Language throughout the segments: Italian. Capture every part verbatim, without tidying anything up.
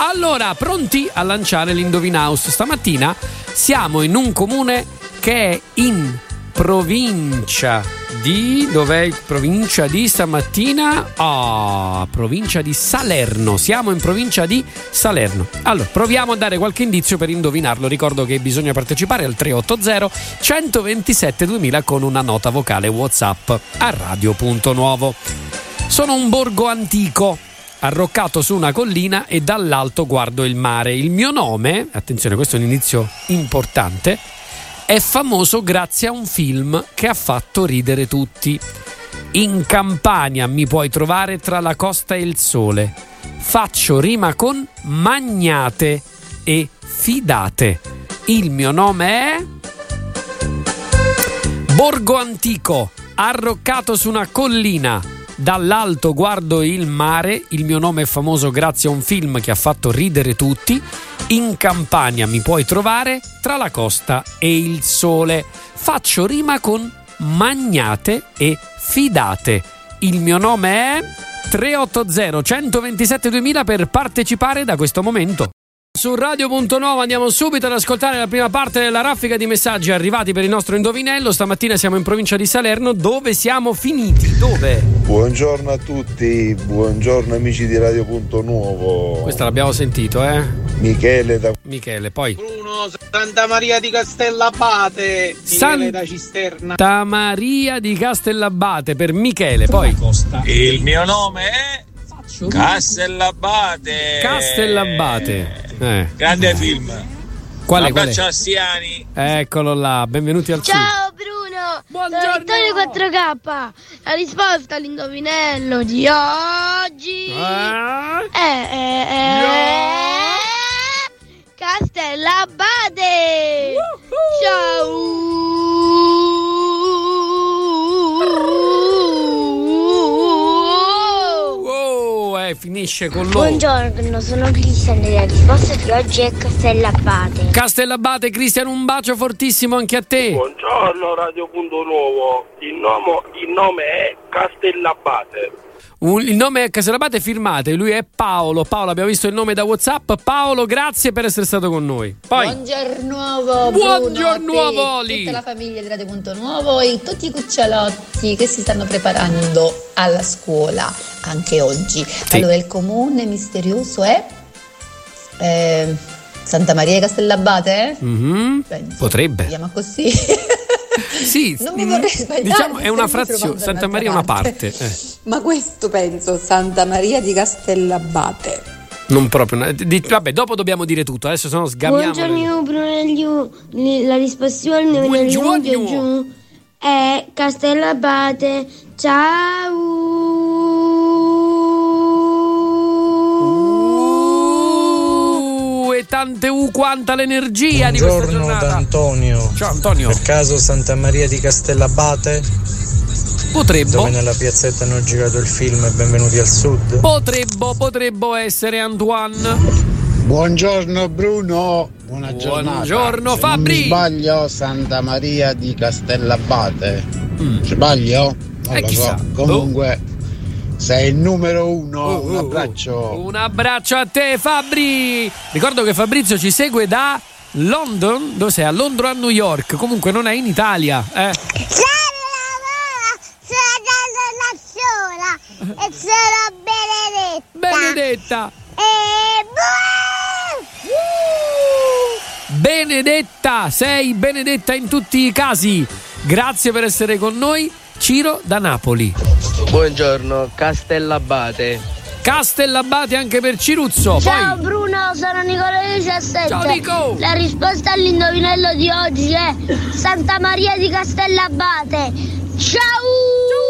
Allora, pronti a lanciare l'Indovinaus? Stamattina siamo in un comune che è in provincia di... dov'è il provincia di stamattina? Ah, provincia di Salerno. Siamo in provincia di Salerno. Allora, proviamo a dare qualche indizio per indovinarlo. Ricordo che bisogna partecipare al tre otto zero centoventisette duemila con una nota vocale WhatsApp a Radio Punto Nuovo. Sono un borgo antico arroccato su una collina e dall'alto guardo il mare. Il mio nome, attenzione, questo è un inizio importante, è famoso grazie a un film che ha fatto ridere tutti. In Campania mi puoi trovare tra la costa e il sole. Faccio rima con magnate e fidate. Il mio nome è borgo antico, arroccato su una collina. Dall'alto guardo il mare. Il mio nome è famoso grazie a un film che ha fatto ridere tutti. In Campania mi puoi trovare tra la costa e il sole. Faccio rima con magnate e fidate. Il mio nome è tre otto zero centoventisette duemila per partecipare da questo momento. Su Radio Punto Nuovo andiamo subito ad ascoltare la prima parte della raffica di messaggi arrivati per il nostro indovinello. Stamattina siamo in provincia di Salerno. Dove siamo finiti? Dove? Buongiorno a tutti, buongiorno amici di Radio Punto Nuovo. Questa l'abbiamo sentito, eh? Michele da... Michele, poi Bruno, Santa Maria di Castellabate. Michele da Cisterna. Santa Maria di Castellabate per Michele, poi il mio nome è Castellabate. Castellabate. Eh. Grande film. Quale? Abbraccio a Siani. Eccolo là, benvenuti al Ciao Bruno. Buongiorno. Sono Vittorio quattro K. La risposta all'indovinello di oggi Ah. è, è, è... Castellabate. Wow, eh, finisce con loro. Buongiorno, sono Cristian e la risposta di oggi è Castellabate. Castellabate, Cristian, un bacio fortissimo anche a te. Buongiorno Radio Punto Nuovo, il nome, il nome è Castellabate. Un, il nome è Castellabate, firmate, lui è Paolo. Paolo, abbiamo visto il nome da WhatsApp. Paolo, grazie per essere stato con noi. Poi Buongiorno nuovo, Buongiorno Bruno, a te, nuovo, Oli. tutta la famiglia di Radio Punto Nuovo e tutti i cucciolotti che si stanno preparando alla scuola anche oggi. Sì. Allora, il comune misterioso è eh, Santa Maria di Castellabate? Mhm, Penso. potrebbe. Si chiama così. Sì, Non mi vorrei sbagliare. diciamo è una sempre frazione. trovando Santa Maria è una un'altra parte. Eh. Ma questo penso, Santa Maria di Castellabate. Non proprio. Di, vabbè, dopo dobbiamo dire tutto. Adesso se no sgamiamo. Buongiorno Bruno, la risposta all'indovinello di oggi è Castellabate. Ciao. Uh, e tante U quanta l'energia di questa Buongiorno giornata. da Antonio. Ciao Antonio. Per caso Santa Maria di Castellabate? Potrebbe. Dove nella piazzetta hanno girato il film Benvenuti al Sud? Potrebbe, potrebbe essere Antoine. Buongiorno Bruno, buona giornata. Buongiorno Se Fabri. non mi sbaglio, Santa Maria di Castellabate. Mm. Sbaglio? Non Eh, lo chissà. so. Comunque sei il numero uno. Oh, Un oh, abbraccio. oh. Un abbraccio a te Fabri. Ricordo che Fabrizio ci segue da London. Dove sei? A Londra, a New York. Comunque non è in Italia, eh. E sono Benedetta. Benedetta. E Benedetta, sei Benedetta in tutti i casi. Grazie per essere con noi. Ciro da Napoli. Buongiorno, Castellabate. Castellabate anche per Ciruzzo. Ciao Poi Bruno, sono Nicola diciassette. Ciao Nico. La risposta all'indovinello di oggi è Santa Maria di Castellabate. Ciao.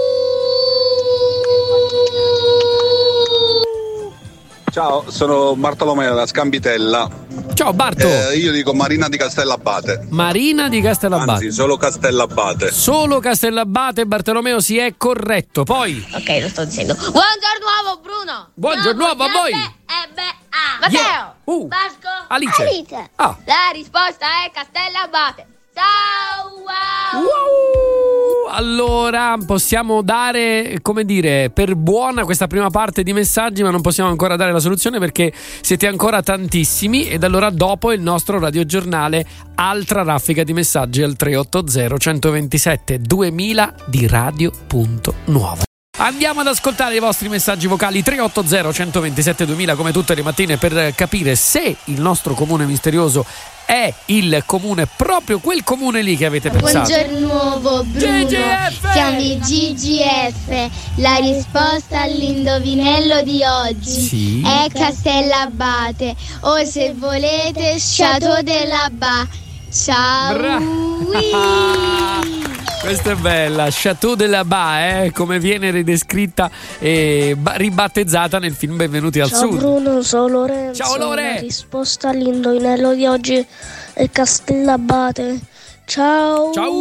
Ciao, sono Bartolomeo da Scambitella. Ciao Barto. Eh, io dico Marina di Castellabate. Marina di Castellabate. Anzi, solo Castellabate. Solo Castellabate, Bartolomeo si è corretto. Poi Ok, lo sto dicendo. Buongiorno nuovo Bruno. Buongiorno nuovo a voi. E beh, ah. Matteo. Yeah. Uh. Vasco. Alice. Alice. Ah. La risposta è Castellabate. Ciao. Wow. Wow. Allora, possiamo dare, come dire, per buona questa prima parte di messaggi, ma non possiamo ancora dare la soluzione perché siete ancora tantissimi. Ed allora dopo il nostro radiogiornale, altra raffica di messaggi al tre otto zero uno due sette duemila di Radio Punto Nuovo. Andiamo ad ascoltare i vostri messaggi vocali tre otto zero uno due sette duemila come tutte le mattine per capire se il nostro comune misterioso è il comune, proprio quel comune lì che avete pensato. Buongiorno nuovo Bruno, G G F! siamo i G G F. La risposta all'indovinello di oggi sì. è Castellabate, o se volete Chateau de la Ba. Ciao. Bra- Questa è bella, Chateau de la Ba, eh, come viene ridescritta e ribattezzata nel film Benvenuti al Ciao Sud. Ciao Bruno, sono Lorenzo. Ciao Lore. La risposta all'indovinello di oggi è Castellabate. Ciao. Ciao.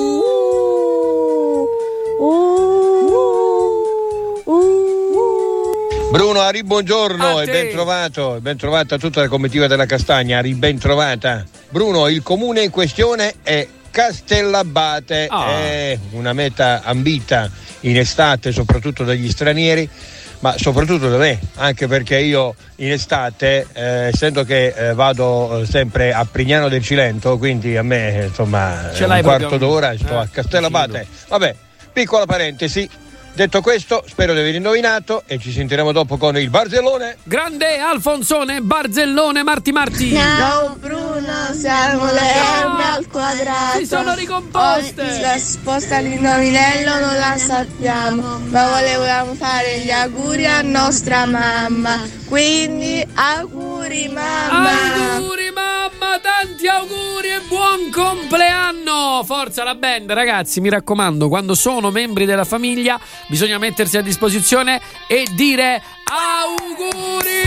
Uh, uh, uh. Bruno, Ari, buongiorno A e te. ben trovato, ben trovata tutta la comitiva della Castagna, Ari, ben trovata. Bruno, il comune in questione è Castellabate, Ah. è una meta ambita in estate soprattutto dagli stranieri, ma soprattutto da me, anche perché io in estate, eh, essendo che eh, vado sempre a Prignano del Cilento, quindi a me insomma Ce un l'hai quarto proprio- d'ora sto eh, a Castellabate. Vabbè, piccola parentesi. Detto questo, spero di aver indovinato e ci sentiremo dopo con il Barzellone. Grande Alfonsone Barzellone Marti Marti. Ciao Bruno, siamo le M al quadrato. Si sono ricomposte. Oggi la risposta all'indovinello non la sappiamo, ma volevamo fare gli auguri a nostra mamma. Quindi auguri mamma. Auguri mamma, tanti auguri e buon compleanno. Forza la band, ragazzi, mi raccomando, quando sono membri della famiglia bisogna mettersi a disposizione e dire auguri.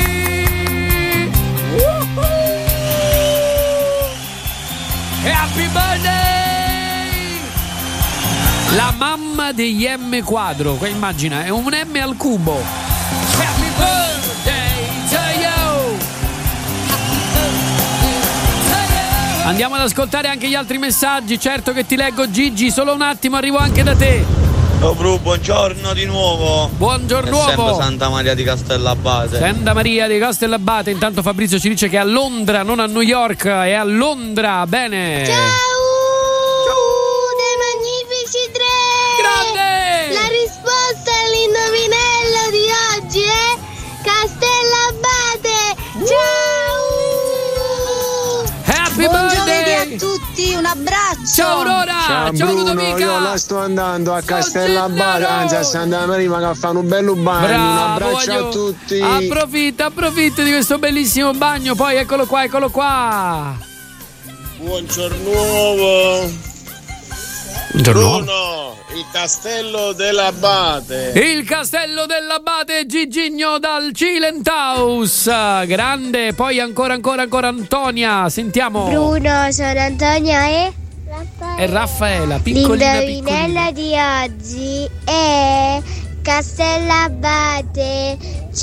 Woohoo! E happy birthday! La mamma degli M quadro, qua immagina, è un M al cubo. Happy birthday to you! Andiamo ad ascoltare anche gli altri messaggi. Certo che ti leggo, Gigi, solo un attimo, arrivo anche da te. Oh Bru, buongiorno di nuovo. Buongiorno È sempre nuovo. Santa Maria di Castellabate. Santa Maria di Castellabate. Intanto Fabrizio ci dice che è a Londra, non a New York, è a Londra. Bene. Ciao! Dei magnifici tre! Grande! La risposta all'indovinello di oggi è Castellabate! Ciao! Happy Buon birthday giovedì a tutti, un abbraccio! Ciao Aurora! Ciao, Ciao Bruno, Ludovica! io la sto andando a Ciao Castellabate, Gennaro! anzi a Santa Maria, ma che fanno un bello bagno. Bravo, un abbraccio voglio- a tutti. Approfitta, approfitta di questo bellissimo bagno. Poi eccolo qua, eccolo qua. Buongiorno nuovo. Buongiorno. Bruno, il castello dell'Abate. Il castello dell'Abate Gigigno dal Cilentaus. Grande. Poi ancora, ancora, ancora Antonia. Sentiamo. Bruno, sono Antonia e E Raffaela, piccolina, piccolina. l'indovinello di oggi è Castellabate.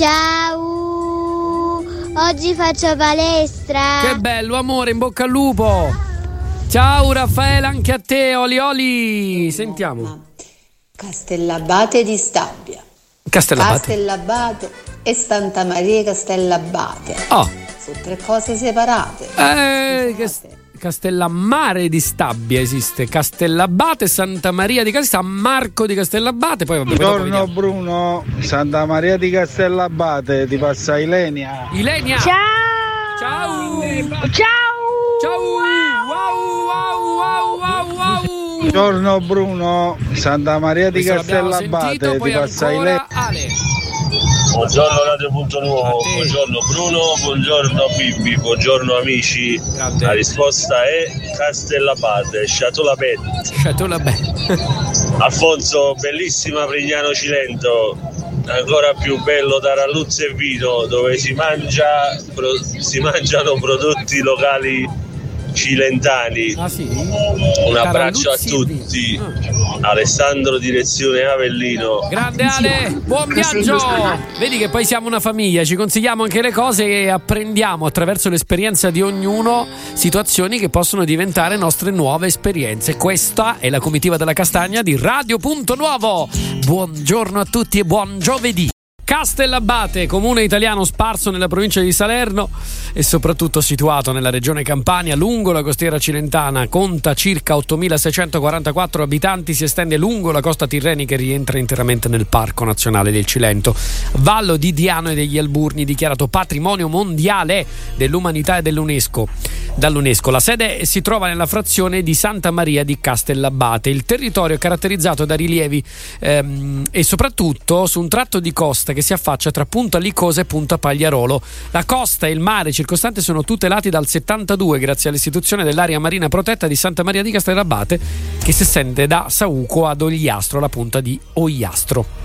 Ciao! Oggi faccio palestra. Che bello, amore, in bocca al lupo. Ciao Raffaela, anche a te, Oli Oli. Sentiamo. Castellabate di Stabia. Castellabate. Castellabate e Santa Maria Castellabate. Oh. Sono tre cose separate. Eh, che Castellammare di Stabia esiste, Castellabate, Santa Maria di Castellabate, San Marco di Castellabate, poi vabbè, poi dopo Buongiorno vediamo. Bruno, Santa Maria di Castellabate, ti passa Ilenia. Ilenia. Ciao! Ciao! Ciao! Ciao! Wow, wow, wow, wow, wow! Buongiorno Bruno, Santa Maria di Questo l'abbiamo Castellabate, sentito, poi ti passa ancora Ilenia. Ale. Buongiorno Radio Punto Nuovo, buongiorno Bruno, buongiorno Bibi, buongiorno amici. Grande. La risposta è Castellabate, Chateau-Labette. Chateau-Labette. Alfonso, bellissima Prignano Cilento, ancora più bello Taralluzzo e Vino, dove si mangia pro, si mangiano prodotti locali cilentani. Ah, sì? Un abbraccio a tutti. Ah. Alessandro, direzione Avellino. Grande Ale, buon viaggio. Vedi che poi siamo una famiglia, ci consigliamo anche le cose e apprendiamo attraverso l'esperienza di ognuno situazioni che possono diventare nostre nuove esperienze. Questa è la comitiva della castagna di Radio Punto Nuovo. Buongiorno a tutti e buon giovedì. Castellabate, comune italiano sparso nella provincia di Salerno e soprattutto situato nella regione Campania, lungo la costiera cilentana, conta circa ottomilaseicentoquarantaquattro abitanti, si estende lungo la costa tirrenica e rientra interamente nel Parco Nazionale del Cilento. Vallo di Diano e degli Alburni, dichiarato patrimonio mondiale dell'umanità e dell'UNESCO dall'UNESCO. La sede si trova nella frazione di Santa Maria di Castellabate. Il territorio è caratterizzato da rilievi ehm, e soprattutto su un tratto di costa che si affaccia tra Punta Licosa e Punta Pagliarolo. La costa e il mare circostante sono tutelati dal settantadue grazie all'istituzione dell'area marina protetta di Santa Maria di Castellabate, che si estende da Sauco ad Ogliastro, alla punta di Ogliastro.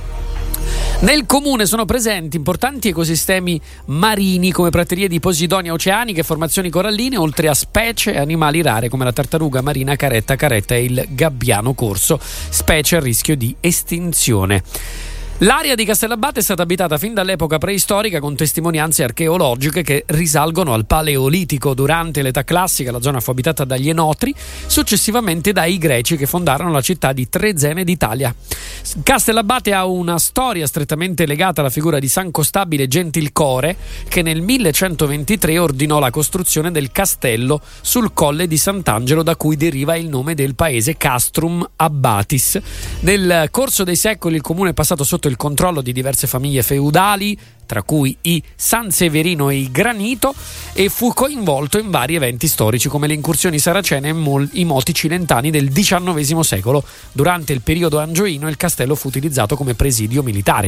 Nel comune sono presenti importanti ecosistemi marini come praterie di posidonia oceaniche e formazioni coralline, oltre a specie e animali rare come la tartaruga marina caretta caretta e il gabbiano corso, specie a rischio di estinzione. L'area di Castellabate è stata abitata fin dall'epoca preistorica con testimonianze archeologiche che risalgono al Paleolitico. Durante l'età classica la zona fu abitata dagli Enotri, successivamente dai Greci che fondarono la città di Trezene d'Italia. Castellabate ha una storia strettamente legata alla figura di San Costabile Gentilcore, che nel millecentoventitré ordinò la costruzione del castello sul colle di Sant'Angelo, da cui deriva il nome del paese, Castrum Abbatis. Nel corso dei secoli il comune è passato sotto il controllo di diverse famiglie feudali, tra cui i Sanseverino e i Granito, e fu coinvolto in vari eventi storici come le incursioni saracene e i moti cilentani del diciannovesimo secolo. Durante il periodo angioino il castello fu utilizzato come presidio militare.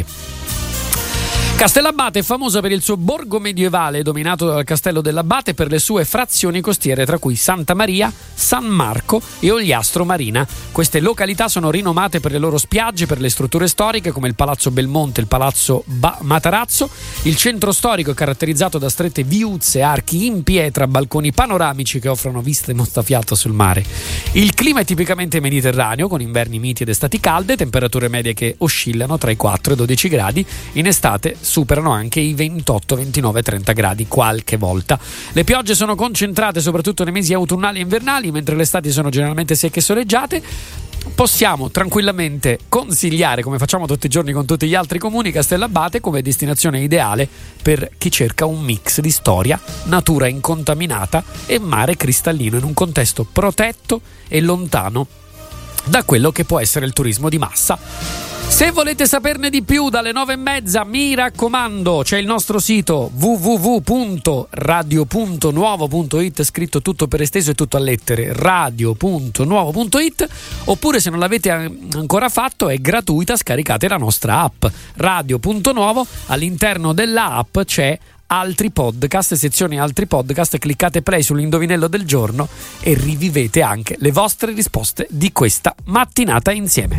Castellabate è famosa per il suo borgo medievale dominato dal castello dell'Abate e per le sue frazioni costiere, tra cui Santa Maria, San Marco e Ogliastro Marina. Queste località sono rinomate per le loro spiagge, per le strutture storiche come il Palazzo Belmonte e il Palazzo ba- Matarazzo. Il centro storico è caratterizzato da strette viuzze, archi in pietra, balconi panoramici che offrono viste mozzafiato sul mare. Il clima è tipicamente mediterraneo, con inverni miti ed estati calde, temperature medie che oscillano tra i quattro e i dodici gradi. In estate superano anche i ventotto, ventinove, trenta gradi qualche volta. Le piogge sono concentrate soprattutto nei mesi autunnali e invernali, mentre le estati sono generalmente secche e soleggiate. Possiamo tranquillamente consigliare, come facciamo tutti i giorni con tutti gli altri comuni, Castellabate come destinazione ideale per chi cerca un mix di storia, natura incontaminata e mare cristallino in un contesto protetto e lontano da quello che può essere il turismo di massa. Se volete saperne di più dalle nove e mezza, mi raccomando, c'è il nostro sito w w w punto radio punto nuovo punto it, scritto tutto per esteso e tutto a lettere, radio punto nuovo punto it, oppure se non l'avete ancora fatto è gratuita, scaricate la nostra app Radio Punto Nuovo. All'interno della app c'è altri podcast, sezione altri podcast, cliccate play sull'indovinello del giorno e rivivete anche le vostre risposte di questa mattinata insieme.